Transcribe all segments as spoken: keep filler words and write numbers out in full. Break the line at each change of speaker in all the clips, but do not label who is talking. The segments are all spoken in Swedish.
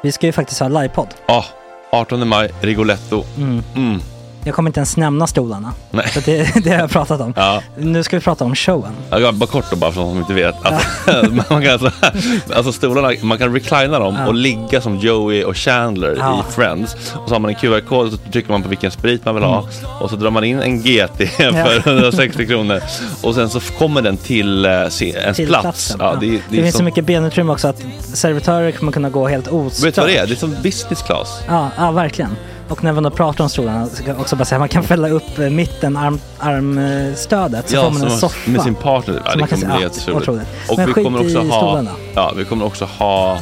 Vi ska ju faktiskt ha livepodd.
Ja, oh, artonde maj, Rigoletto.
Mm.
Mm.
Jag kommer inte ens nämna stolarna.
Nej.
För det, det har jag pratat om.
Ja.
Nu ska vi prata om showen.
Ja, bara kort då, bara för de som inte vet. Alltså, ja. man kan alltså, alltså stolarna, man kan reclina dem ja. och ligga som Joey och Chandler ja. i Friends. Och så har man en Q R-kod och så trycker man på vilken sprit man vill ha. Mm. Och så drar man in en G T för hundrasextio kronor. Och sen så kommer den till uh, ens till plats. Ja,
ja. Det, det, det finns som... så mycket benutrymme också att servitörer kommer kunna gå helt ostört.
Vet du vad det är? Det är som business class.
Ja, ja verkligen. Och när man då pratar om stolarna så kan också bara säga att man kan fälla upp mitten arm, armstödet så
ja,
får man en soffa
med sin partner. Ja, det kommer bli jätteroligt. Och
men
vi kommer också ha
stolarna.
Ja, vi kommer också ha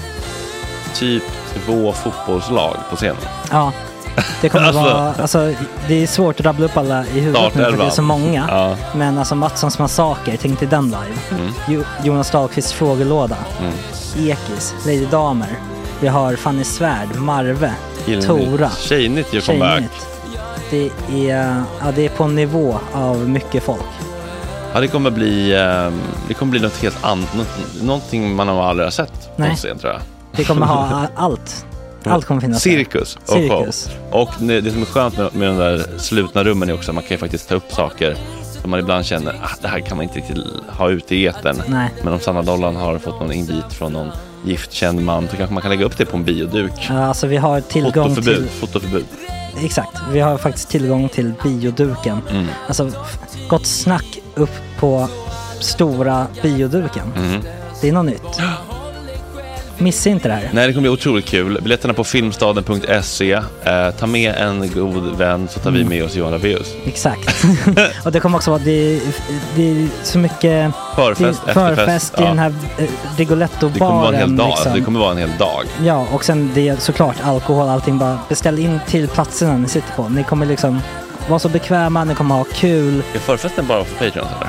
typ två fotbollslag på scenen.
Ja. Det kommer alltså, vara alltså det är svårt att rabbla upp alla i huvudet nu för det är så många. Ja. Men alltså Mattssons massaker, tänk till den live. Mm. Jo, Jonas Dahlqvists frågelåda. Mm. Ekis, Lady Damer. Vi har Fanny Svärd, Marve, Gillnytt. Tora.
Tjejnytt gör comeback.
Det är, ja, det är på en nivå av mycket folk.
Ja, det kommer bli det kommer bli något helt annat, något, någonting man har aldrig har sett på scen, tror jag.
Det kommer ha allt. Allt kommer finnas.
Cirkus och Cirkus. show. Och det som är skönt med, med de där slutna rummen är också att man kan ju faktiskt ta upp saker som man ibland känner att det här kan man inte riktigt ha ute i etern.
Nej.
Men om Sanna Dollan har fått någon invit från någon giftkänd man så kanske man kan lägga upp det på en bioduk.
Ja, alltså vi har tillgång
fotoförbud,
till...
Fotoförbud.
Exakt, vi har faktiskt tillgång till bioduken. Mm. Alltså, gott snack upp på stora bioduken. Mm. Det är något nytt. Missa inte det här.
Nej, det kommer bli otroligt kul. Biljetterna på filmstaden punkt se. Eh, ta med en god vän så tar mm. vi med oss Johan Rabaeus.
Exakt. Och det kommer också vara det, det är så mycket
förfest,
det, förfest i ja. den här eh, Rigoletto-baren.
Det kommer vara en hel dag.
Liksom.
Det kommer vara en hel dag.
Ja, och sen det är såklart alkohol, allting. Bara beställ in till platserna ni sitter på. Ni kommer liksom vara så bekväma, ni kommer ha kul.
Är förfesten bara för Patreon eller?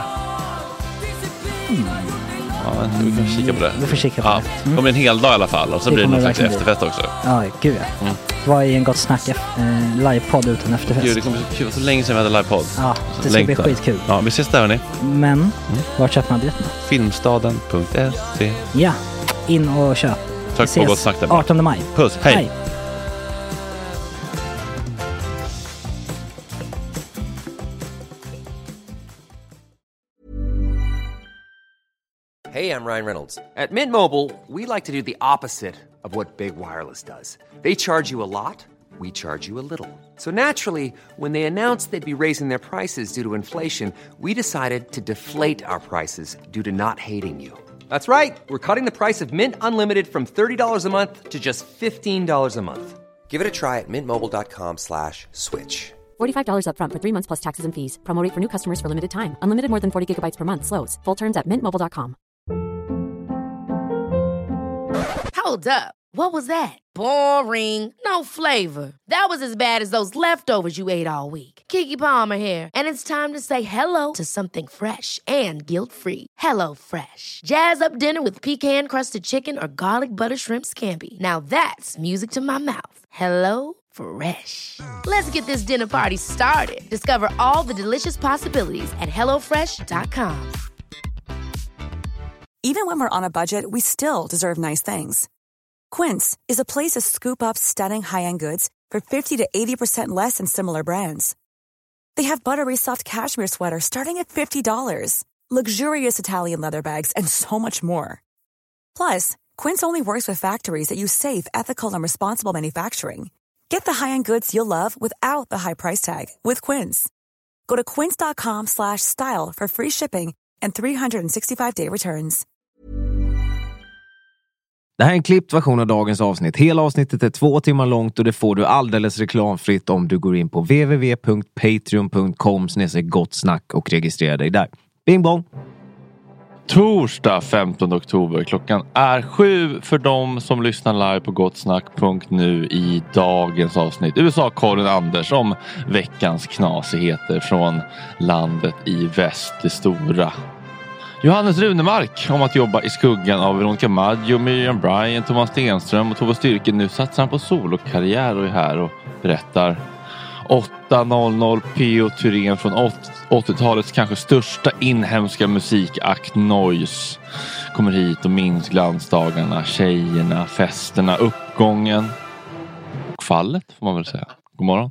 Mm. Ja, vi kan kika på det.
Vi får kika på
ja, det. Mm. Det kommer en hel dag i alla fall. Och så det blir det någon slags efterfest också.
Ja, gud ja. Mm. Vad är en gott snack eh, livepodd utan efterfest?
Gud, det kommer så kul. Så länge sedan vi hade livepodd.
Ja, det ska bli skitkul.
Ja, vi ses där hörni.
Men, mm. var köper man biljetterna?
filmstaden punkt se.
Ja, in och köp.
Tack på gott snack där.
artonde maj.
Puss, hej. hej.
Hey, I'm Ryan Reynolds. At Mint Mobile, we like to do the opposite of what Big Wireless does. They charge you a lot, we charge you a little. So naturally, when they announced they'd be raising their prices due to inflation, we decided to deflate our prices due to not hating you. That's right. We're cutting the price of Mint Unlimited from thirty dollars a month to just fifteen dollars a month. Give it a try at mintmobile.com slash switch.
forty-five dollars up front for three months plus taxes and fees. Promo rate for new customers for limited time. Unlimited more than forty gigabytes per month. Slows full terms at mint mobile dot com.
Hold up. What was that? Boring. No flavor. That was as bad as those leftovers you ate all week. Keke Palmer here, and it's time to say hello to something fresh and guilt-free. Hello Fresh. Jazz up dinner with pecan-crusted chicken or garlic butter shrimp scampi. Now that's music to my mouth. Hello Fresh. Let's get this dinner party started. Discover all the delicious possibilities at hello fresh dot com.
Even when we're on a budget, we still deserve nice things. Quince is a place to scoop up stunning high-end goods for fifty to eighty percent less than similar brands. They have buttery soft cashmere sweaters starting at fifty dollars, luxurious Italian leather bags, and so much more. Plus, Quince only works with factories that use safe, ethical, and responsible manufacturing. Get the high-end goods you'll love without the high price tag with Quince. Go to quince.com slash style for free shipping and three sixty-five day returns.
Det här är en klippt version av dagens avsnitt. Hela avsnittet är två timmar långt och det får du alldeles reklamfritt om du går in på w w w punkt patreon punkt com slash gott snack och registrerar dig där. Bing bong!
Torsdag femtonde oktober. Klockan är sju för dem som lyssnar live på gottsnack punkt nu i dagens avsnitt. U S A-Karin Anders om veckans knasigheter från landet i väst, det stora. Johannes Runemark om att jobba i skuggan av Veronica Maggio, Miriam Bryant, Thomas Stenström och Tove Styrke. Nu satsar han på solokarriär och är här och berättar åtta noll noll P O Thyrén från åttiotalets kanske största inhemska musikakt Noise kommer hit och minns glansdagarna, tjejerna, festerna, uppgången och fallet får man väl säga. God morgon.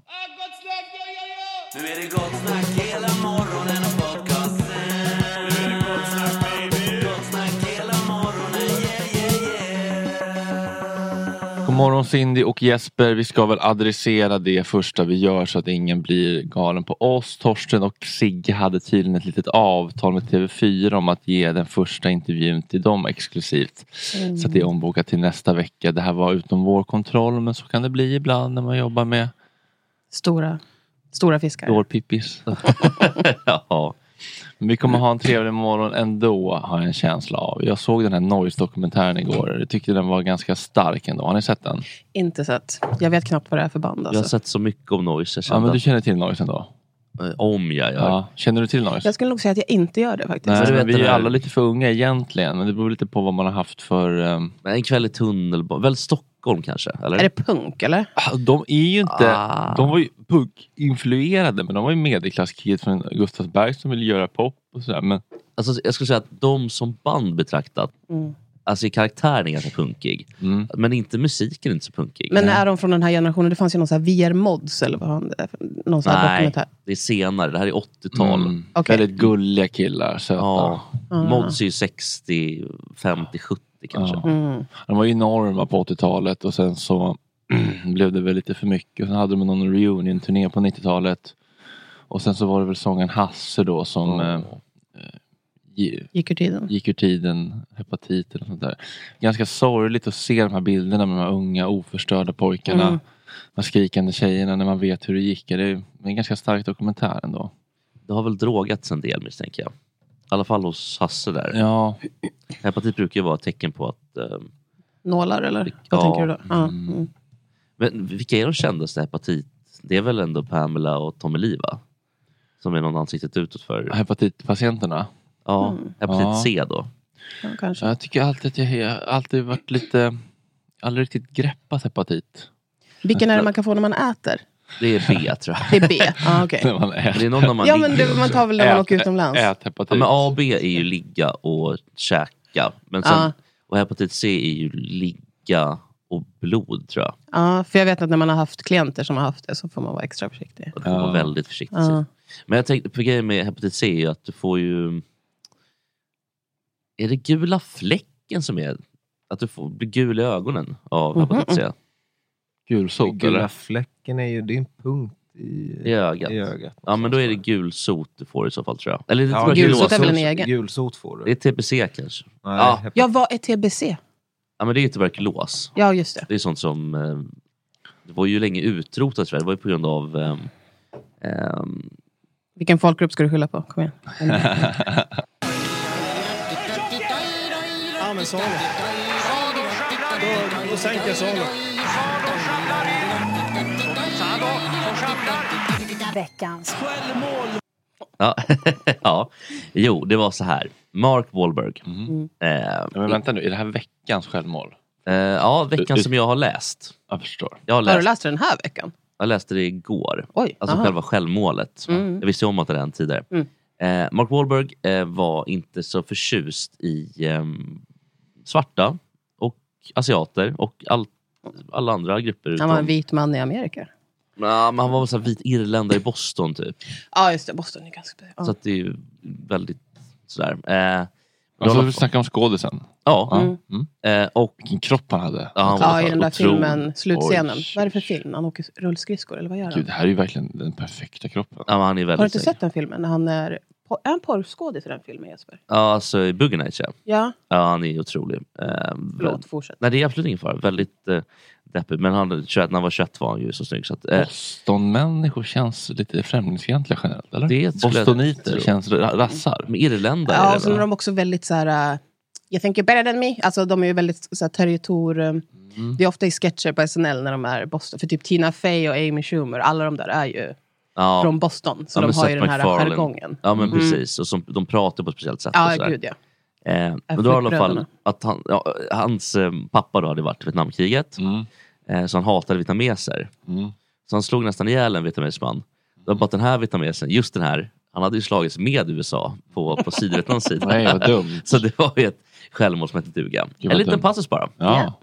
Nu är det gott snack hela morgonen och podcasten. Nu är det gott snack baby. Gott snack hela morgonen, yeah yeah yeah.
God morgon Cindy och Jesper. Vi ska väl adressera det första vi gör så att ingen blir galen på oss. Torsten och Sigge hade tydligen ett litet avtal med T V fyra om att ge den första intervjun till dem exklusivt. Mm. Så att det är ombokat till nästa vecka. Det här var utom vår kontroll, men så kan det bli ibland när man jobbar med
Stora, stora fiskar.
Dårpippis. Ja. Men vi kommer ha en trevlig morgon ändå, har jag en känsla av. Jag såg den här Noise-dokumentären igår. Jag tyckte den var ganska stark ändå. Har ni sett den?
Inte sett. Jag vet knappt vad det är för band. Alltså.
Jag har sett så mycket om Noise.
Ja, men du känner till Noise ändå?
Om jag gör.
Ja. Känner du till Noise?
Jag skulle nog säga att jag inte gör det faktiskt.
Nej,
du vet
vi är
här...
alla lite för unga egentligen. Men det beror lite på vad man har haft för... Um...
Men en kväll i tunnelbanan. Väl Stockholm kanske? Eller?
Är det punk eller?
De är ju inte...
Ah.
De var ju punk-influerade. Men de var ju medelklasskid från Gustavsberg som vill göra pop och sådär. Men...
Alltså, jag skulle säga att de som band betraktat... Mm. Alltså i karaktären är ganska punkig. Mm. Men inte musiken är inte så punkig.
Men är de från den här generationen? Det fanns ju någon sån här V R-mods eller vad han det är. Någon sån här
Nej,
dokumentär.
det är senare. Det här är åttiotal.
Mm.
Okay.
Väldigt gulliga killar. Söta.
Ja.
Mm.
Mods är ju sextio, femtio, sjuttio kanske.
Ja.
Mm.
De var ju enorma på åttiotalet. Och sen så blev det väl lite för mycket. Och sen hade de någon reunion-turné på nittiotalet. Och sen så var det väl sången Hasse då som... Mm. Eh,
Gick ur tiden.
Gick ur tiden, hepatit eller sånt där. Ganska sorgligt att se de här bilderna med de här unga oförstörda pojkarna. Mm. De skrikande tjejerna när man vet hur det gick. Det är en ganska stark dokumentär ändå.
Det har väl drogats en del misstänker jag. I alla fall hos Hasse där.
Ja.
Hepatit brukar ju vara ett tecken på att... Eh,
Nålar eller? Vad
ja.
tänker du då? Ja.
Mm. Men vilka är de kändaste hepatit? Det är väl ändå Pamela och Tommy Liva? Som är någon ansiktet utåt för...
Hepatitpatienterna?
Ja,
Mm.
hepatit
ja.
C då.
Ja, kanske.
Jag tycker alltid att jag har alltid varit lite... Aldrig riktigt greppat hepatit.
Vilken är det man kan få när man äter?
Det är B tror jag.
Det är B, ah, okej. Okay.
Det är någon när man
ja, men det, man tar väl när man ät, åker utomlands.
Ät hepatit.
Ja, men A och B är ju ligga och käka. Men sen,
ah.
Och hepatit C är ju ligga och blod tror jag.
Ja, för jag vet att när man har haft klienter som har haft det så får man vara extra försiktig.
Man får vara väldigt försiktig.
Ah.
Men jag tänkte på grejen med hepatit C är ju att du får ju... Är det gula fläcken som är... Att du får bli gul i ögonen av mm-hmm. hepatit C?
Gulsot,
gula
eller?
fläcken är ju... Det är en punkt i,
I ögat.
I ögat.
Ja, men då är det gulsot du får i så fall tror jag. Eller det
ja, gulsot är väl en egen?
Gulsot får du.
Det är T B C kanske.
Nej,
ja.
Hepat-
ja, vad är T B C?
Ja, men det är ju tuberkulos.
Ja, just det.
Det är sånt som... Eh, det var ju länge utrotat tror jag. Det var ju på grund av... Eh, eh,
Vilken folkgrupp ska du skylla på? Kom igen.
Ja, men solo. Då, då sänker jag solo.
Veckans
självmål.
Ja, ja. Jo, det var så här. Mark Wahlberg.
Mm.
Eh,
ja, men vänta nu, är det här veckans självmål?
Eh, ja, veckan
du,
som jag har läst.
Jag förstår.
Jag har, läst,
har du läst den här veckan?
Jag läste det igår.
Oj,
alltså
aha.
själva självmålet. Mm. Jag visste om att det hände tidigare. Mm. Eh, Mark Wahlberg eh, var inte så förtjust i eh, svarta och asiater och all, alla andra grupper.
Han
utom...
var en vit man i Amerika.
Ja, men han var väl så här vit irländare i Boston typ.
Ja, just det. Boston är ganska... Ja.
Så att det är ju väldigt sådär. Eh,
alltså vi snackar om skådisen.
Ja.
Mm.
Mm. Eh, och
vilken kropp han hade.
Ja, han
ja i den där otro... filmen, slutscenen.
Oj.
Vad är det för film? Han åker rullskridskor eller vad gör han?
Gud, det här är ju verkligen den perfekta kroppen.
Ja, han är väldigt
har du inte
säker.
sett den filmen? När han är... Är han porrskådis i den filmen, Jesper?
Ja, alltså i Boogie Nights, ja.
Ja.
Ja, han är otrolig. Eh,
Förlåt, fortsätt.
Nej, det är absolut ingen fara. Väldigt eh, deppig. Men han, tjugoett, när han var tjugoett var han ju så snygg. Så att, eh,
Boston-människor känns lite främlingsfientliga generellt, eller?
Det
Bostoniter känns rassar.
Med irländare.
Ja, och så är de också väldigt så här... Uh, jag tänker better than me. Alltså de är ju väldigt så här, territor... Um, mm. Det är ofta i sketcher på S N L när de är i Boston. För typ Tina Fey och Amy Schumer, alla de där är ju... Ja. Från Boston. Så ja, de har ju den här jargongen.
Ja, men mm. precis. Och som, de pratar på ett speciellt sätt.
Ja, gud ja.
Eh, men då har i alla fall att han, ja, hans eh, pappa då hade varit i Vietnamkriget. Mm. Eh, så han hatade vietnameser. Mm. Så han slog nästan ihjäl en vietnamesman. Det var bara att den här vietnamesen, just den här, han hade ju slagits med U S A på, på Sydvietnams sida.
Nej, vad dumt.
Så det var ju ett självmål som hette duga. En liten dumt. passus bara.
Ja.
Yeah.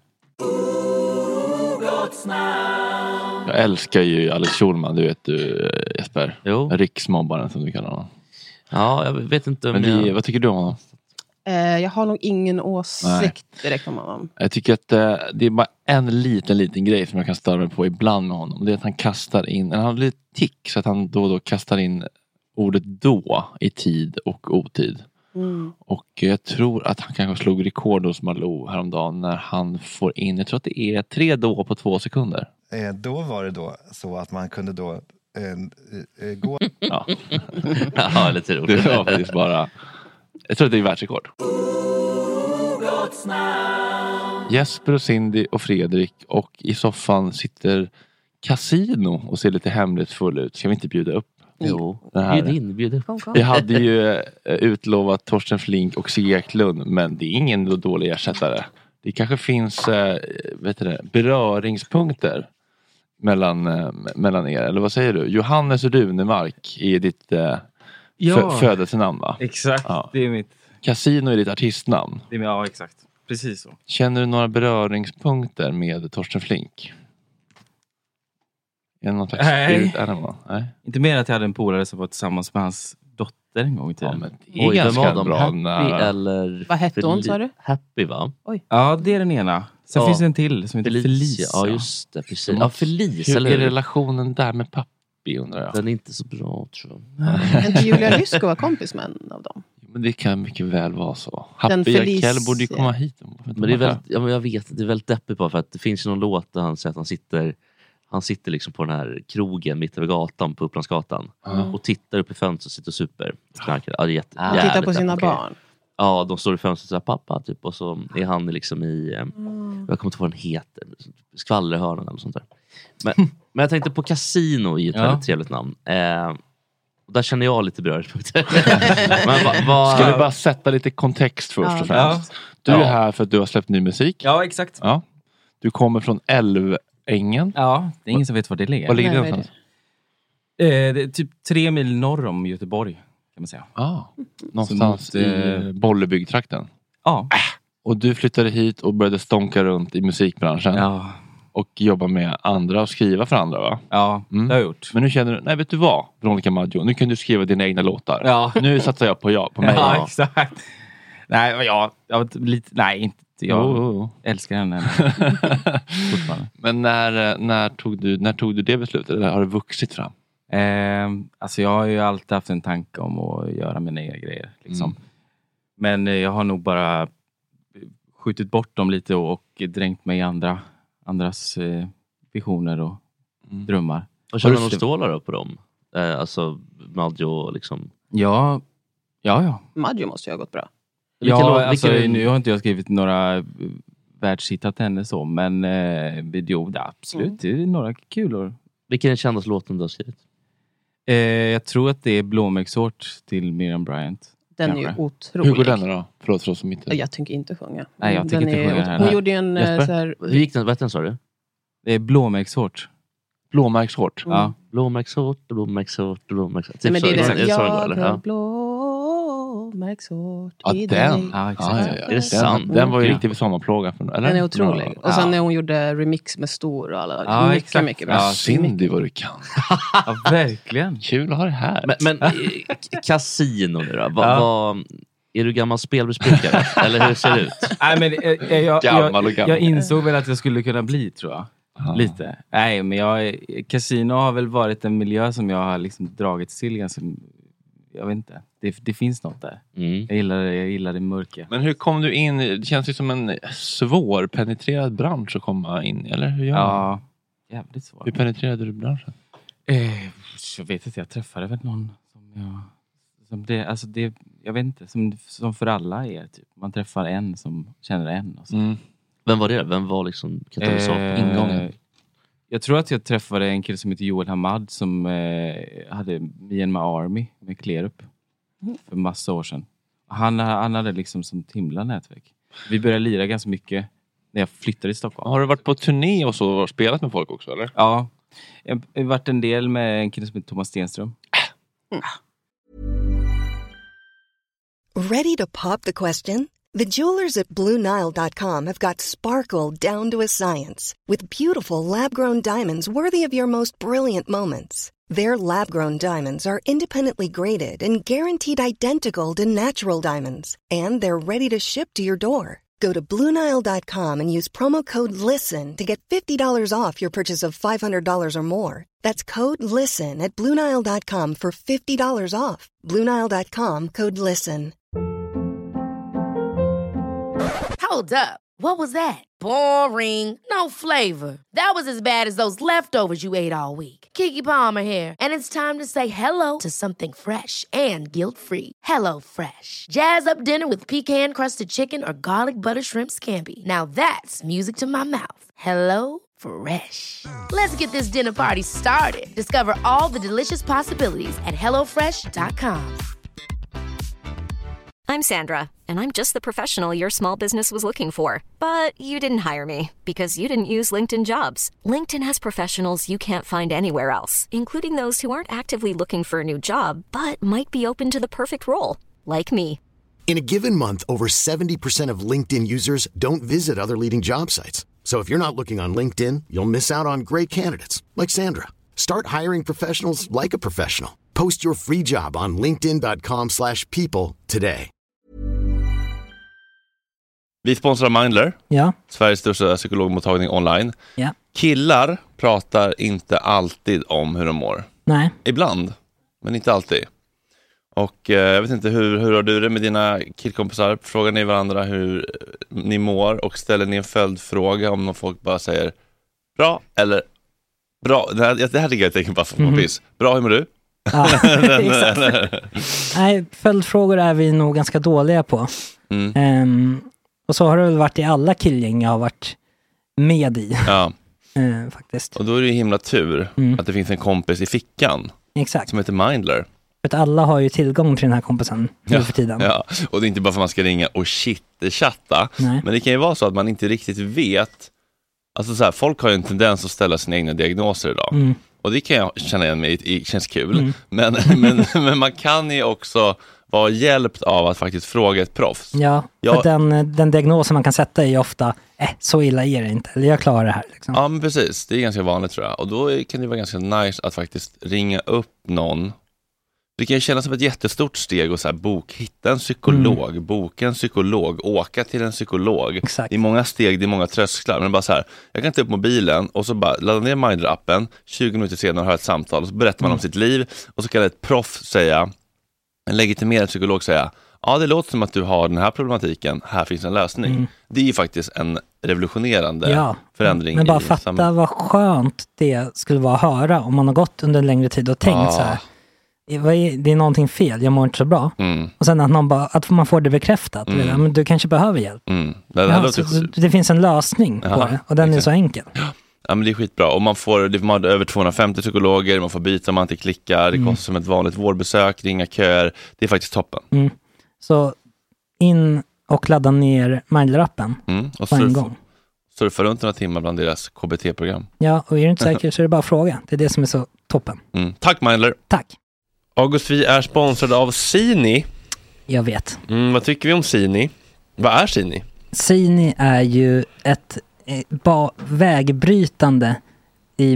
Jag älskar ju Alex Schulman, du vet du Jesper.
Jo.
Riksmobbaren som du kallar honom.
Ja, jag vet inte.
Men det, jag... vad tycker du om honom?
Eh, jag har nog ingen åsikt Nej. direkt om honom.
Jag tycker att eh, det är bara en liten, liten grej som jag kan störa mig på ibland med honom. Det är att han kastar in, han har lite tick så att han då och då kastar in ordet då i tid och otid. Mm. Och jag tror att han kanske slog rekord hos Malou häromdagen när han får in, jag tror att det är tre då på två sekunder.
Eh, då var det då så att man kunde då eh, eh, gå...
ja.
ja, lite roligt.
Det var faktiskt bara... Jag tror att det är världsrekord. Jesper och Cindy och Fredrik och i soffan sitter Casino och ser lite hemligt full ut. Ska vi inte bjuda upp?
Jo, bjud in, bjud upp.
Vi hade ju utlovat Torsten Flink och Sigge Eklund, men det är ingen dålig ersättare. Det kanske finns vet du, beröringspunkter mellan, mellan er. Eller vad säger du? Johannes Runemark är ditt ja. fö- födelsenamn, va?
Exakt, ja. Det är mitt.
Casino är ditt artistnamn.
Det är, ja, exakt. Precis så.
Känner du några beröringspunkter med Torsten Flink? Är det någon slags
Nej.
Animal? Nej.
Inte mer att jag hade en polare som var tillsammans med hans dotter en gång i tiden.
Ja, men det är Oj, ganska bra.
Happy
nära.
eller...
Vad hette hon, sa du?
Happy, va?
Oj.
Ja, det är den ena. Sen
ja.
finns det en till som heter Felicia. Felicia.
Ja, just det. Precis. Ja, Felicia.
Hur är relationen där med pappi, undrar jag?
Den är inte så bra, tror
jag. Men inte Julia Lysko var kompis med en av dem?
Men det kan mycket väl vara så. Happy Jackell borde ju komma hit.
Men det är väldigt, ja, men jag vet, det är väldigt deppigt på för att det finns ju någon låt där han säger att han sitter han sitter liksom på den här krogen mitt över gatan på Upplandsgatan mm. och tittar upp i fönstret och sitter och super. Ja, det är jätte,
ah. Tittar på sina okay. barn.
Ja, de står i fönstret och säger pappa typ, och så är han liksom i mm. jag kommer inte ihåg vad den heter, skvallerhörnan eller sånt där. Men, men jag tänkte på Casino i ett ja. väldigt trevligt namn. Eh, och där känner jag lite beröringspunkter. Men va, va...
Ska vi bara sätta lite kontext först ja. och främst? Du är ja. här för att du har släppt ny musik.
Ja, exakt.
Ja. Du kommer från Älvängen.
Ja, det är ingen som vet var det ligger.
Var ligger det någonstans?
Eh, det är typ tre mil norr om Göteborg, kan man säga.
Ah, någonstans mot, i Bollebygd-trakten.
Ja.
Äh, och du flyttade hit och började stånka runt i musikbranschen.
Ja.
Och jobba med andra och skriva för andra, va?
Ja, mm. det har jag gjort.
Men nu känner du, nej vet du vad, Veronica Maggio, nu kan du skriva dina egna låtar. Ja. Nu satsar jag på, ja, på mig.
Ja, exakt. Nej, jag, jag lite, nej, inte. Jag oh, oh, oh. älskar henne.
Men när, när, tog du, när tog du det beslutet? Eller har det vuxit fram?
Eh, alltså jag har ju alltid haft en tanke om att göra mina egna grejer. Liksom. Mm. Men jag har nog bara skjutit bort dem lite och, och dränkt mig i andra, andras eh, visioner och mm. drömmar.
Och känner du stålar upp på dem? Eh, alltså Maggio liksom.
Ja, ja, ja.
Maggio måste ju ha gått bra.
Ja, låt, alltså, vilken... nu har inte jag skrivit några världshittar till henne så, men eh, jo, det, absolut, mm. det är några kulor.
Vilken är den kändaste låten du har skrivit?
Eh, jag tror att det är Blåmärkshårt till Miriam Bryant.
Den kanske. Är ju otrolig.
Hur går den då? Förlåt för oss som inte...
Jag tänker inte sjunga.
Nej, jag tänker inte sjunga här.
Hon gjorde ju en... Så här...
Hur gick den? Vad heter den, sa du?
Det är Blåmärkshårt.
Blåmärkshårt?
Mm. Ja.
Blåmärkshårt, blåmärkshårt, blåmärkshårt.
Typ men det är
så,
det.
är
Jag
det, ja.
Blåmärkshårt
ja,
i
den.
Ja, exakt.
Ja, ja, ja.
Är det sant?
Den, den var ju ja. riktigt sommarplåga. För, eller?
Den är otrolig.
Ja.
Och sen när hon gjorde remix med Stor och alla.
Ja,
mycket,
exakt.
mycket bra.
Ja, Cindy vad du kan.
Ja, verkligen.
Kul att ha det här.
Men, men Casino nu då? Va, ja. va, är du gammal spelmissbrukare? Eller hur ser det ut?
Nej, men jag, jag, jag, jag insåg väl att jag skulle kunna bli, tror jag. Aha. Lite. Nej, men jag, Casino har väl varit en miljö som jag har liksom dragit till ganska, jag vet inte. Det, det finns något där. Mm. Jag gillar det, jag gillar det mörka.
Men hur kom du in? Det känns ju som en svår penetrerad bransch att komma in i, eller hur gör
Ja, jävligt svår.
Hur penetrerade du branschen?
Eh, jag vet inte, jag träffade väl någon som jag som det, alltså det, jag vet inte, som, som för alla är typ. Man träffar en som känner en och så.
Mm. Vem var det? Vem var liksom katalysatorn?
Eh, ingången? Jag tror att jag träffade en kille som heter Joel Hamad som eh, hade Me and My Army med Klerup för massa år sedan. Han, han hade liksom som himla nätverk. Vi började lira ganska mycket när jag flyttade i Stockholm.
Har du varit på turné och så och spelat med folk också, eller?
Ja, Jag har varit en del med en kille som heter Thomas Stenström.
Mm. Ready to pop the question? The jewelers at Blue Nile dot com have got sparkle down to a science with beautiful lab-grown diamonds worthy of your most brilliant moments. Their lab-grown diamonds are independently graded and guaranteed identical to natural diamonds, and they're ready to ship to your door. Go to Blue Nile dot com and use promo code LISTEN to get fifty dollars off your purchase of five hundred dollars or more. That's code LISTEN at Blue Nile dot com for fifty dollars off. Blue Nile dot com, code LISTEN.
Hold up. What was that? Boring. No flavor. That was as bad as those leftovers you ate all week. Keke Palmer here, and it's time to say hello to something fresh and guilt-free. Hello Fresh. Jazz up dinner with pecan-crusted chicken or garlic butter shrimp scampi. Now that's music to my mouth. Hello Fresh. Let's get this dinner party started. Discover all the delicious possibilities at hello fresh dot com.
I'm Sandra, and I'm just the professional your small business was looking for. But you didn't hire me because you didn't use LinkedIn Jobs. LinkedIn has professionals you can't find anywhere else, including those who aren't actively looking for a new job, but might be open to the perfect role, like me.
In a given month, over seventy percent of LinkedIn users don't visit other leading job sites. So if you're not looking on LinkedIn, you'll miss out on great candidates, like Sandra. Start hiring professionals like a professional. Post your free job on linkedin dot com slash people today.
Vi sponsrar Mindler,
ja.
Sveriges största psykologmottagning online.
Ja.
Killar pratar inte alltid om hur de mår.
Nej.
Ibland, men inte alltid. Och eh, jag vet inte, hur, hur har du det med dina killkompisar? Frågar ni varandra hur ni mår och ställer ni en följdfråga om någon folk bara säger bra eller bra? Det här, det här tycker jag tänker bara för mm. piss. Bra, hur mår du?
Ja, exakt. Nej, följdfrågor är vi nog ganska dåliga på. Mm. Um, och så har det väl varit i alla killgäng jag har varit med i.
Ja.
uh, faktiskt.
Och då är det ju himla tur mm. att det finns en kompis i fickan.
Exakt.
Som heter Mindler.
För att alla har ju tillgång till den här kompisen nu
ja,
för tiden.
Ja, och det är inte bara för att man ska ringa och shit-chatta. Men det kan ju vara så att man inte riktigt vet. Alltså så här, folk har ju en tendens att ställa sina egna diagnoser idag. Mm. Och det kan jag känna igen mig, det känns kul. Mm. Men, men, men man kan ju också vara hjälpt av att faktiskt fråga ett proffs.
Ja,
jag,
för den, den diagnosen man kan sätta är ju ofta, eh, så illa är det inte. Eller jag klarar det här. Liksom.
Ja, men precis. Det är ganska vanligt tror jag. Och då kan det vara ganska nice att faktiskt ringa upp någon. Det kan ju kännas som ett jättestort steg och så här, bok, hitta en psykolog, mm. boka en psykolog, åka till en psykolog.
Exakt.
Det är många steg, det är många trösklar. Men bara så här, jag kan ta upp mobilen och så bara ladda ner Mindler-appen, tjugo minuter senare har ett samtal och så berättar man mm. om sitt liv och så kan ett proff säga, en legitimerad psykolog säga, ja det låter som att du har den här problematiken, här finns en lösning. Mm. Det är ju faktiskt en revolutionerande ja. förändring.
Men bara
i
fatta
samhället.
Vad skönt det skulle vara att höra om man har gått under en längre tid och tänkt ja. så här. Det är någonting fel, jag mår inte så bra. Mm. Och sen att, någon bara, att man får det bekräftat. Mm. Men du kanske behöver hjälp. Mm. Det, ja, låter... det finns en lösning ja, på det. Och den exakt. är så enkel.
Ja, men det är skitbra. Och man får, man har över tvåhundrafemtio psykologer. Man får byta, man inte klickar. Det mm. kostar som ett vanligt vårdbesök. Ringa köer. Det är faktiskt toppen.
Mm. Så in och ladda ner Mindler-appen
mm. och
på en
surf,
gång.
Surfa runt några timmar bland deras K B T-program.
Ja, och är du inte säker så är det bara att fråga. Det är det som är så toppen.
Mm. Tack Mindler.
Tack.
August, vi är sponsrade av Sini.
Jag vet.
Mm, vad tycker vi om Sini? Vad är Sini?
Sini är ju ett eh, ba- vägbrytande i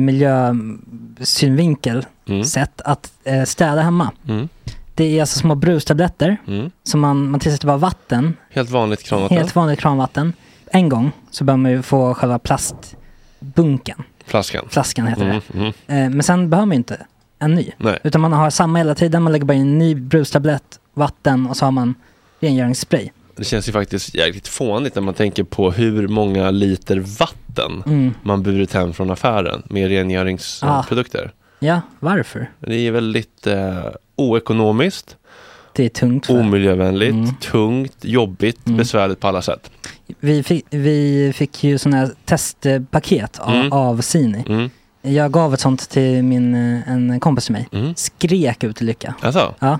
miljösynvinkel mm. sätt att eh, städa hemma. Mm. Det är alltså små brustabletter mm. som man, man tillsätter bara vatten.
Helt vanligt kranvatten.
Helt vanligt kranvatten. En gång så bör man ju få själva plastbunken.
Flaskan.
Flaskan heter
mm.
det.
Mm.
Eh, men sen behöver man ju inte en ny.
Nej.
Utan man har samma hela tiden. Man lägger bara in en ny brustablett, vatten och så har man rengöringsspray.
Det känns ju faktiskt jäkligt fånigt när man tänker på hur många liter vatten mm. man burit hem från affären med rengöringsprodukter.
Ah. Ja, varför?
Det är väldigt eh, oekonomiskt.
Det är tungt. För.
Omiljövänligt,
mm.
tungt, jobbigt, mm. besvärligt på alla sätt.
Vi fick, vi fick ju sådana här testpaket av, mm. av Sini. Mm. Jag gav ett sånt till min, en kompis till mig. Mm. Skrek ut i lycka.
Alltså?
Ja.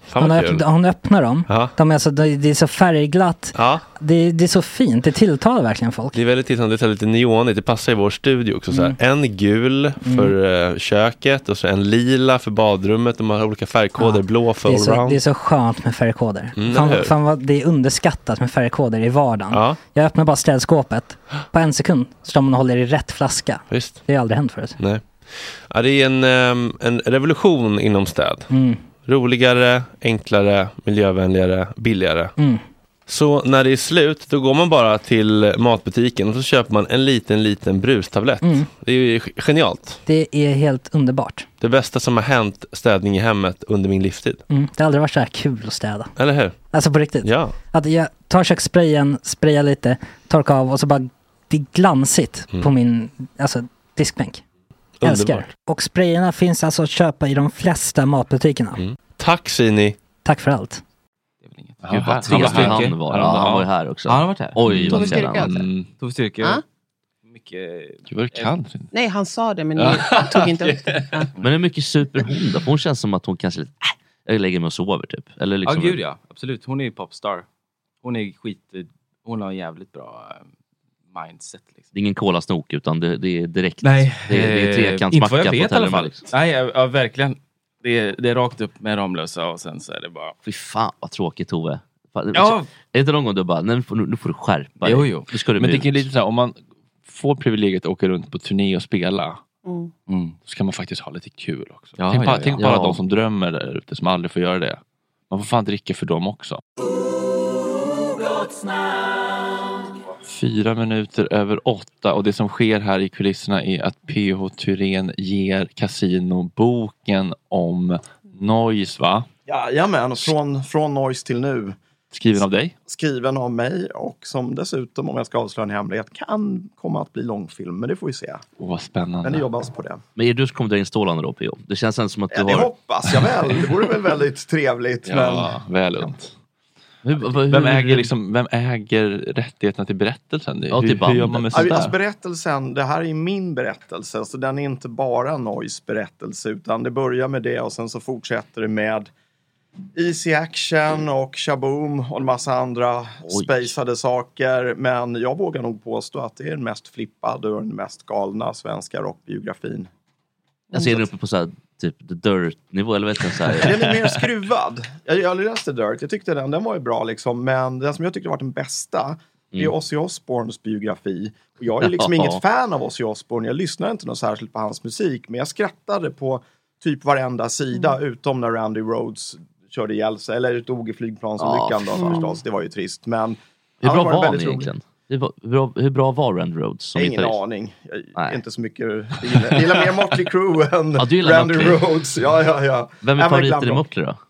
Hon, öpp, hon öppnar dem. Ja. De är alltså, det är så färgglatt. Ja. Det, det är så fint. Det tilltalar verkligen folk.
Det är väldigt tilltalande. Det är lite neonigt. Det passar i vår studio också. Så här. Mm. En gul för mm. uh, köket och så en lila för badrummet. De har olika färgkoder. Ja. Blå för allround.
Det är så skönt med färgkoder. Mm, fan, fan vad det är underskattat med färgkoder i vardagen. Ja. Jag öppnar bara städskåpet. På en sekund står man och håller i rätt flaska. Visst. Det har aldrig hänt förut.
Nej. Ja, det är en, um, en revolution inom städ. Mm. Roligare, enklare, miljövänligare, billigare. Mm. Så när det är slut, då går man bara till matbutiken och så köper man en liten, liten brustablett. Mm. Det är ju genialt.
Det är helt underbart.
Det bästa som har hänt städning i hemmet under min livstid.
Mm. Det har aldrig varit så här kul att städa.
Eller hur?
Alltså på riktigt.
Ja.
Att jag tar kökssprayen, sprayar lite, torkar av och så bara, det är glansigt mm. på min alltså, diskbänk. Älskar. Och sprayerna finns alltså att köpa i de flesta matbutikerna. Mm.
Tack Sini.
Tack för allt.
Gud vad trevligt han var. Ja, han var ju här också.
Ja, han har varit här.
Oj, vad
styrka alltså.
Mm.
Tog styrka.
Ah?
Mycket...
Gud vad du kan.
Nej, han sa det men jag tog inte upp det. Ja.
Men det är mycket super hon då. Hon känns som att hon kanske lite, äh, jag lägger mig och sover typ. Eller liksom...
Ja, gud ja. Absolut. Hon är ju popstar. Hon är skit... Hon har jävligt bra... mindset liksom.
Det är ingen kolasnok utan det, det är direkt.
Nej,
det är, det är trekantsmacka
inte vad jag vet
på
i alla fall.
Liksom.
Nej, ja, ja, verkligen. Det är, det är rakt upp med Ramlösa och sen så är det bara...
Fy fan vad tråkigt Tove.
Ja.
Är det någon gång du bara, nej, nu får, nu får du skärpa dig.
Jo, jo.
Nu ska du
Men det är lite så här, om man får privilegiet att åka runt på turné och spela
mm.
Mm. så kan man faktiskt ha lite kul också.
Ja,
tänk
ja,
bara,
ja.
tänk bara
ja.
de som drömmer där ute som aldrig får göra det. Man får fan dricka för dem också. Fyra minuter över åtta och det som sker här i kulisserna är att P H Thyrén ger Casino boken om Noise, va?
Jajamän, från, från Noise till nu.
Skriven av dig?
Skriven av mig och som dessutom, om jag ska avslöja en hemlighet, kan komma att bli långfilm, men det får vi se.
Åh, vad spännande.
Men det jobbas på det.
Men är du som kommer dra in stålarna då, P O? Det känns som att du
ja, det
har...
hoppas jag väl. Det vore väl väldigt trevligt.
Ja,
men...
väl ont.
Hur, hur,
vem, äger liksom, vem äger rättigheterna till berättelsen?
Ja, till
hur, hur gör man med sådär?
Alltså berättelsen, det här är min berättelse. Så den är inte bara Noise berättelse. Utan det börjar med det och sen så fortsätter det med Easy Action och Shaboom och en massa andra Oj. spacade saker. Men jag vågar nog påstå att det är den mest flippade och den mest galna svenska rockbiografin.
Jag ser den uppe på så här, typ The Dirt-nivå, eller vet jag så här.
Den är mer skruvad. Jag, jag läste Dirt, jag tyckte den, den var ju bra liksom. Men den som jag tyckte var den bästa mm. det är Ozzy Osbournes biografi. Och jag är liksom inget fan av Ozzy Osbourne. Jag lyssnar inte något särskilt på hans musik. Men jag skrattade på typ varenda sida mm. utom när Randy Rhoads körde ihjäl sig. Eller dog i flygplansolyckan ja. då förstås. Det var ju trist. Men
hur bra var, var han egentligen? Hur bra, hur, bra, hur bra var Randy Rhoads? Som
ingen aning. Jag är inte så mycket... Jag gillar, jag gillar mer Motley Crue än ja, Randy Rhoads. Ja, ja, ja.
Vem är favoriten i Motley då?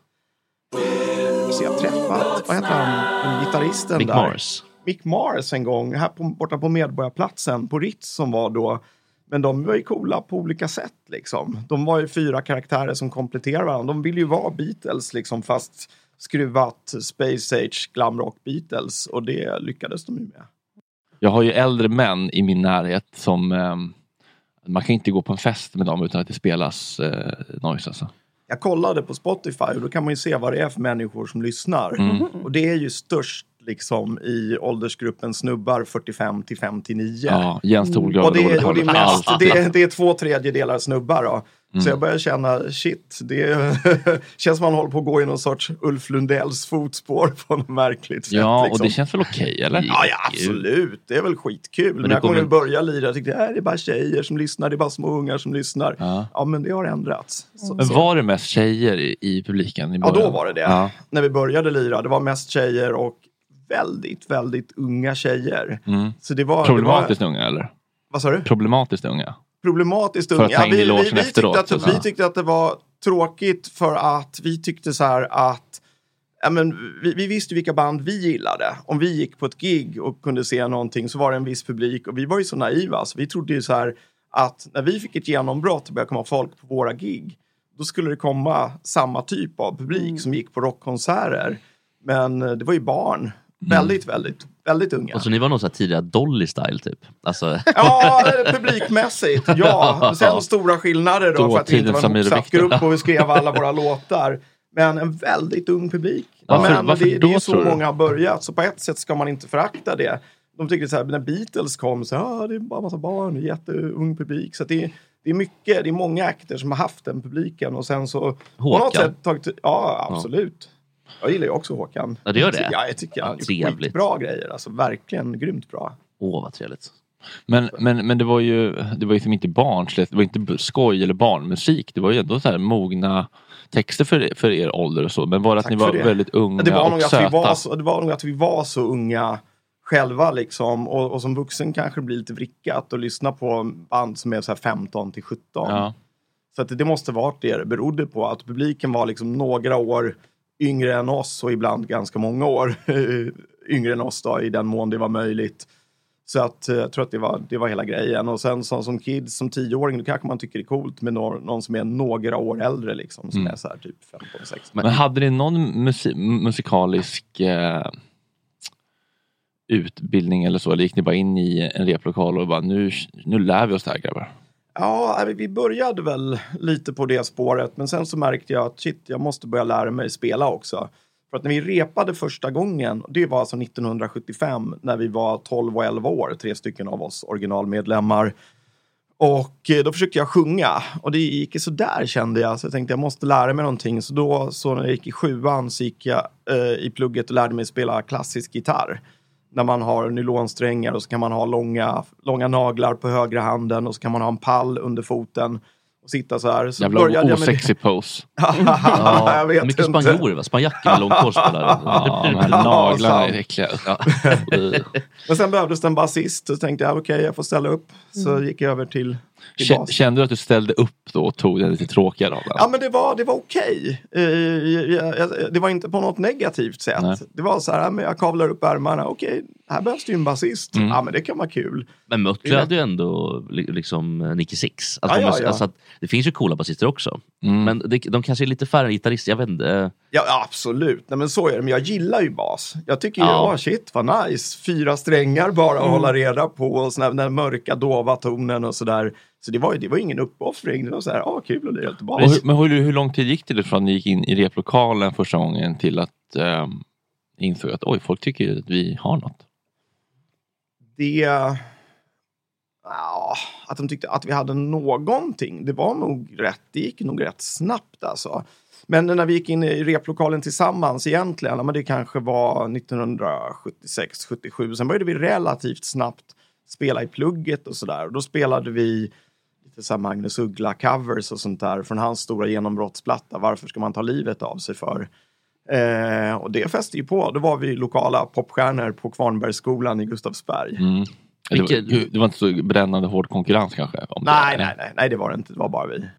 Så jag har träffat, vad heter han? Gitarristen
Mick
där.
Mars.
Mick Mars en gång. Här på, borta på Medborgarplatsen. På Ritz som var då. Men de var ju coola på olika sätt liksom. De var ju fyra karaktärer som kompletterar varandra. De ville ju vara Beatles liksom. Fast skruvat Space Age glamrock Beatles. Och det lyckades de ju med.
Jag har ju äldre män i min närhet som eh, man kan inte gå på en fest med dem utan att det spelas eh, noise alltså.
Jag kollade på Spotify och då kan man ju se vad det är för människor som lyssnar.
Mm.
Och det är ju störst liksom i åldersgruppen snubbar fyrtiofem till femtionio.
Ja, Jens Thorgård.
Och det är, och det är, mest, det är, det är två tredjedelar snubbar då. Mm. Så jag börjar känna, shit, det känns som man håller på att gå i någon sorts Ulf Lundells fotspår på något märkligt sätt.
Ja,
liksom.
Och det känns väl okej, okay, eller?
Ja, ja, absolut. Det är väl skitkul. Men, men jag kommer kommer... börja lira, jag tyckte, äh, det är bara tjejer som lyssnar, det är bara små ungar som lyssnar. Ja, ja men det har ändrats. Så,
men var det mest tjejer i, i publiken? I
ja, då var det det. Ja. När vi började lira, det var mest tjejer och väldigt, väldigt unga tjejer.
Mm.
Så det var,
problematiskt
det var...
unga, eller?
Vad sa du?
Problematiskt unga.
Problematiskt unga. Ja, vi, vi, vi, tyckte efteråt, att, vi tyckte att det var tråkigt för att vi tyckte så här att ja, men, vi, vi visste vilka band vi gillade. Om vi gick på ett gig och kunde se någonting så var det en viss publik. Och vi var ju så naiva så vi trodde ju så här att när vi fick ett genombrott och började komma folk på våra gig då skulle det komma samma typ av publik mm. som gick på rockkonserter. Men det var ju barn. Mm. Väldigt, väldigt, väldigt unga.
Och så ni var någon sån här tidigare Dolly-style typ? Alltså...
Ja, publikmässigt. Ja, sen stora skillnader då, då för att vi inte var en motsatt grupp och vi skrev alla våra låtar. Men en väldigt ung publik.
Varför,
men
varför
det,
då,
det är så
tror du?
många har börjat. Så på ett sätt ska man inte förakta det. De tycker så här, när Beatles kom så ah, det är bara massa barn, jätteung publik. Så att det, det är mycket, det är många akter som har haft den publiken. Och sen så...
Håkan?
På något sätt tagit, ja, absolut. Ja. Jag gillar ju också Håkan.
Ja, det gör det?
Ja, jag tycker han
ja,
har gjort bra grejer. Alltså verkligen grymt bra.
Åh, vad trevligt.
Men, men, men det var ju det var ju som inte barnsligt, det var inte skoj eller barnmusik. Det var ju ändå så här mogna texter för, för er ålder och så. Men var det att
Tack
ni var
det.
väldigt unga
det var
och
nog att
söta?
Vi var så, det var nog att vi var så unga själva liksom. Och, och som vuxen kanske blir lite vrickat och lyssna på band som är så här femton till sjutton.
Ja.
Så att det måste varit det det berodde på. Att publiken var liksom några år yngre än oss och ibland ganska många år yngre än oss då, i den mån det var möjligt. Så att jag tror att det var, det var hela grejen. Och sen som, som kids, som tioåring, då kanske man tycker det är coolt med någon, någon som är några år äldre liksom. Som
Mm.
är så här typ femton sexton.
Men hade ni någon musi- musikalisk eh, utbildning eller så? Eller gick ni bara in i en replokal och bara nu, nu lär vi oss det här, grabbar?
Ja, vi började väl lite på det spåret. Men sen så märkte jag att shit, jag måste börja lära mig spela också. För att när vi repade första gången, det var alltså nittonhundrasjuttiofem när vi var tolv och elva år, tre stycken av oss originalmedlemmar. Och då försökte jag sjunga och det gick så där kände jag. Så jag tänkte jag måste lära mig någonting. Så då, så när jag gick i sjuan så gick jag eh, i plugget och lärde mig spela klassisk gitarr. När man har nylonsträngar och så kan man ha långa, långa naglar på högra handen och så kan man ha en pall under foten. Och sitta så här. Så
jävla
började jag med
osexy pose.
Ja, jag vet
mycket
inte.
spanjorer, va? Spanjacker med långkors på där.
Ja, de här naglarna är äckliga. Ja.
Men sen behövdes det en basist. Och så tänkte jag, okej, okay, jag får ställa upp. Så
Mm.
gick jag över till, till
K-
bas.
Kände du att du ställde upp då och tog den lite tråkiga rollen?
Ja, men det var, det var okej. Okay. Uh, det var inte på något negativt sätt.
Nej.
Det var så här, men jag kavlar upp ärmarna. Okej, okay, här behövs det ju en basist.
Mm.
Ja, men det kan vara kul.
Men Mötley hade ju ändå li- liksom Nicky Six. Alltså,
Ja, ja,
man-
ja.
alltså att det finns ju coola basister också.
Mm.
Men det, de kanske är lite färre gitarrister, jag vet inte.
Ja, absolut. Nej, men så är det. Men jag gillar ju bas. Jag tycker ju,
Ja.
oh, shit, vad nice. Fyra strängar bara att
Mm.
hålla reda på. Och såna, den mörka, dova tonen och sådär. Så det var ju det var ingen uppoffring. Det var så här, ja, oh, kul att lira lite bas.
Och hur, men hur, hur lång tid gick det från att ni gick in i replokalen första gången till att um, insåg att oj, folk tycker ju att vi har något?
Det... Ja, att de tyckte att vi hade någonting. Det var nog rätt, det gick nog rätt snabbt alltså. Men när vi gick in i replokalen tillsammans egentligen, men det kanske var nittonhundrasjuttiosex sjuttiosju. Sen började vi relativt snabbt spela i plugget och sådär. Och då spelade vi lite så här Magnus Uggla-covers och sånt där från hans stora genombrottsplatta. Varför ska man ta livet av sig för? Eh, och det fäste ju på. Då var vi lokala popstjärnor på Kvarnbergsskolan i Gustavsberg.
Mm. Det, var, det var inte så brännande hård konkurrens kanske? Om
Nej,
det.
nej, nej, nej, det var det inte. Det var bara vi.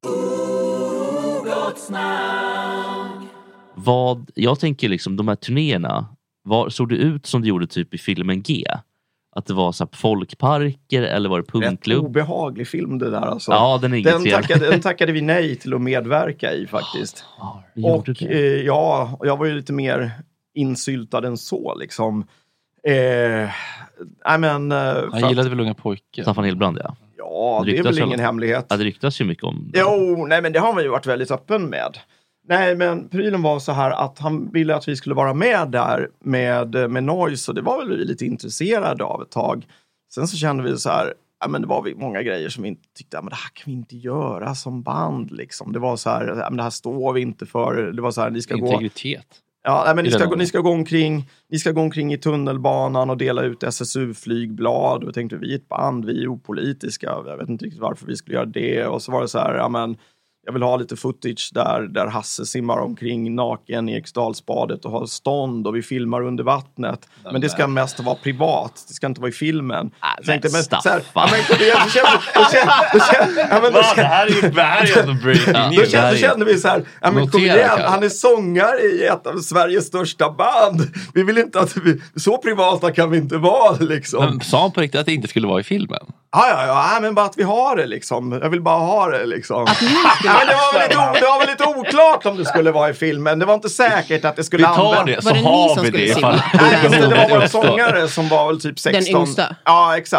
Vad, jag tänker liksom, de här turnéerna, var, såg det ut som det gjorde typ i filmen G? Att det var så här folkparker eller var det punkklubb?
Rätt obehaglig film det där alltså.
Ja, den är inget
den
fel.
tackade, den tackade vi nej till att medverka i faktiskt.
Oh,
och eh, ja, och jag var ju lite mer insyltad än så liksom. Eh, nej men... Eh,
Han gillade väl unga pojkar?
Staffan Hillbrand, ja.
Ja, det är väl ingen hemlighet.
Ja, det ryktas ju mycket om.
Jo, nej men det har man ju varit väldigt öppen med. Nej, men prylen var så här att han ville att vi skulle vara med där med, med Noise. Och det var väl vi lite intresserade av ett tag. Sen så kände vi så här, ja men det var vi många grejer som vi inte tyckte, ja men det här kan vi inte göra som band liksom. Det var så här, ja men det här står vi inte för. Det var så här, ni ska
Integritet.
gå... Ja, nej, men ni
I den
ska, gå,
åldern.
ni, ska gå omkring, ni ska gå omkring i tunnelbanan och dela ut S S U-flygblad. Och jag tänkte, vi är ett band, vi är opolitiska. Jag vet inte riktigt varför vi skulle göra det. Och så var det så här, ja men... Jag vill ha lite footage där, där Hasse simmar omkring naken i Eriksdalsbadet och har stånd och vi filmar under vattnet. Men, men det ska mest vara privat. Det ska inte vara i filmen. Jag tänkte, men, så här, ja, men, det, jag kände, då kände, då kände, ja, men, då kände,
det här är ju det här är ändå breaking
då
news.
kände, då kände vi så här, ja, men, kom igen, han är sångare i ett av Sveriges största band. Vi vill inte att vi, så privata kan vi inte vara liksom.
Men sa han på riktigt att det inte skulle vara i filmen?
Ja, ja, ja, men bara att vi har det liksom. Jag vill bara ha det liksom. Ja, men det, var väl lite, o- det var väl lite oklart om det skulle vara i filmen. Det var inte säkert att det skulle
Vi tar
användas.
det, så Var det har ni som vi skulle det ifall- simma?
Nej, just det, det var våra
uppstår.
sångare som var väl typ sexton.
Den yngsta.
Ja, exakt.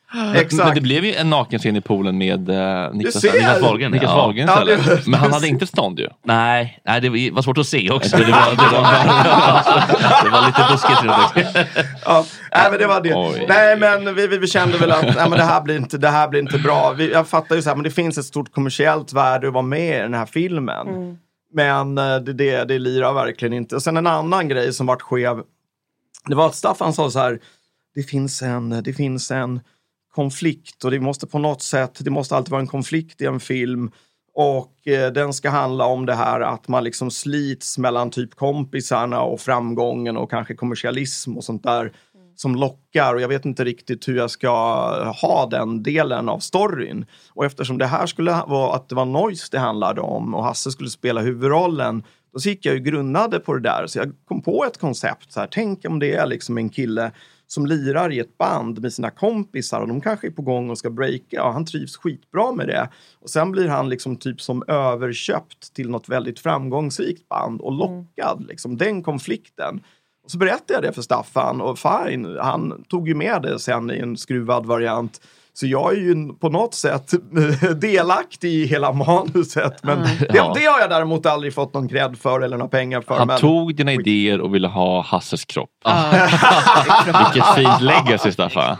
Exakt.
Men det blev ju en nakenscen i poolen med uh, Niklas,
Niklas Wahlgren.
Niklas
Ja.
Wahlgren
Ja,
det, men han hade inte stånd ju.
Nej, nej, det var svårt att se också. Det var, det var, det var lite buskigt.
Ja, nej, men det var det. Oj. Nej, men vi, vi, vi kände väl att nej, men det, här blir inte, det här blir inte bra. Vi, jag fattar ju så här, men det finns ett stort kommersiellt värde att vara med i den här filmen. Mm. Men det, det, det lirar verkligen inte. Och sen en annan grej som vart skev. Det var att Staffan sa så här. Det finns en, det finns en konflikt. Och det måste på något sätt. Det måste alltid vara en konflikt i en film. Och eh, den ska handla om det här. Att man liksom slits mellan typ kompisarna. Och framgången. Och kanske kommersialism och sånt där. Som lockar. Och jag vet inte riktigt hur jag ska ha den delen av storyn. Och eftersom det här skulle vara att det var Noise det handlade om. Och Hasse skulle spela huvudrollen. Då så gick jag ju grundade på det där. Så jag kom på ett koncept. Så här, tänk om det är liksom en kille som lirar i ett band med sina kompisar. Och de kanske är på gång och ska breaka. Och han trivs skitbra med det. Och sen blir han liksom typ som överköpt till något väldigt framgångsrikt band. Och lockad. Liksom den konflikten. Och så berättade jag det för Staffan. Och fine, han tog ju med det sen i en skruvad variant. Så jag är ju på något sätt delaktig i hela manuset. Men mm. det, det har jag däremot aldrig fått någon cred för eller några pengar för.
Han
men...
tog dina idéer och ville ha Hasses kropp. Ah. Vilket fint legacy, Staffan.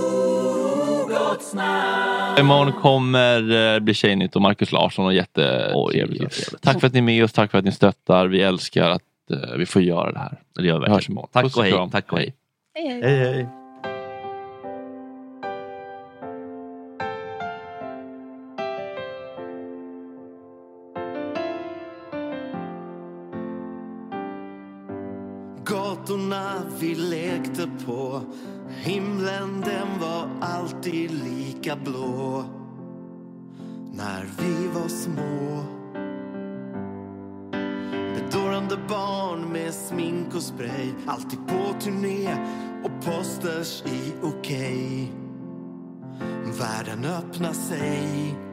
Imorgon kommer bli Tjejnytt och Marcus Larsson och jätte... Oh, jävligt, jävligt. Tack för att ni är med oss, tack för att ni stöttar. Vi älskar att uh, vi får göra det här.
Det gör vi.
Hörs imorgon.
Tack
Puss
och hej.
kram.
Tack och hej.
Hej,
hej. hej, hej.
Gatorna vi lekte på, himlen den var alltid lika blå. När vi var små, bedårande barn med smink och spray, alltid på turné och posters i okej. Världen öppnar sig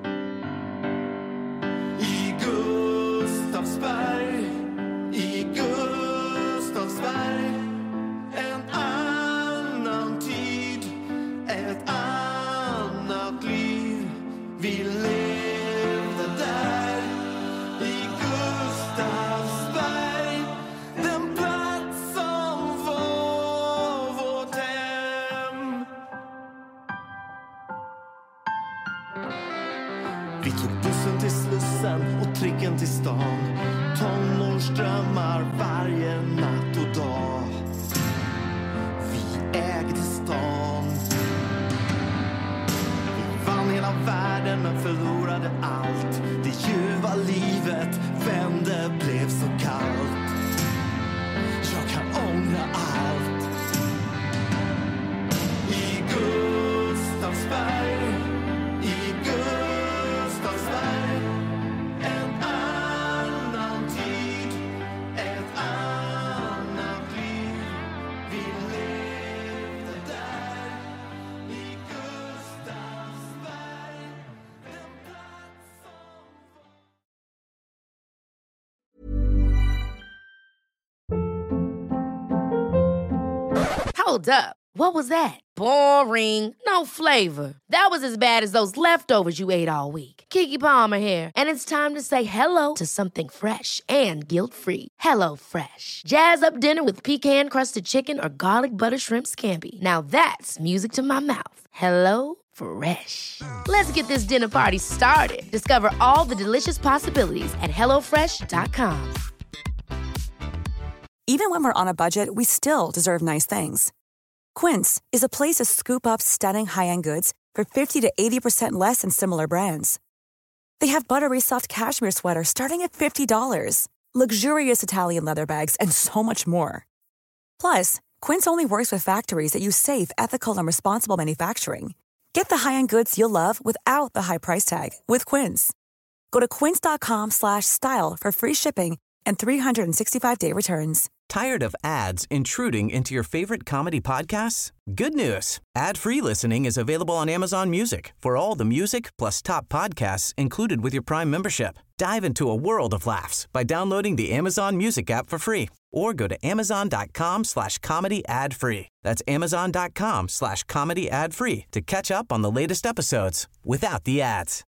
i Gustavsberg, i Gustavsberg. En annan tid, ett annat liv. Vi levde där i Gustavsberg, den plats som var vårt hem. Vi tog bussen till Slussen och tricken till stan. Tonårsdrömmar varje natt och dag. Vi ägde stan. Vi vann hela världen men förlorade allt. Det ljuva livet vände, blev så kallt. Jag kan ångra allt. I Gustavsberg, i Gustavsberg. En annan tid, ett annat liv. Vi levde där i Gustavsberg, den plats som...
Hold up. What was that? Boring. No flavor. That was as bad as those leftovers you ate all week. Keke Palmer here, and it's time to say hello to something fresh and guilt-free. Hello Fresh. Jazz up dinner with pecan-crusted chicken or garlic butter shrimp scampi. Now that's music to my mouth. Hello Fresh. Let's get this dinner party started. Discover all the delicious possibilities at hello fresh dot com.
Even when we're on a budget, we still deserve nice things. Quince is a place to scoop up stunning high-end goods for fifty to eighty percent less than similar brands. They have buttery soft cashmere sweaters starting at fifty dollars, luxurious Italian leather bags, and so much more. Plus, Quince only works with factories that use safe, ethical, and responsible manufacturing. Get the high-end goods you'll love without the high price tag with Quince. Go to quince.com slash style for free shipping and three sixty-five day returns.
Tired of ads intruding into your favorite comedy podcasts? Good news. Ad-free listening is available on Amazon Music for all the music plus top podcasts included with your Prime membership. Dive into a world of laughs by downloading the Amazon Music app for free or go to amazon.com slash comedy ad free. That's amazon.com slash comedy ad free to catch up on the latest episodes without the ads.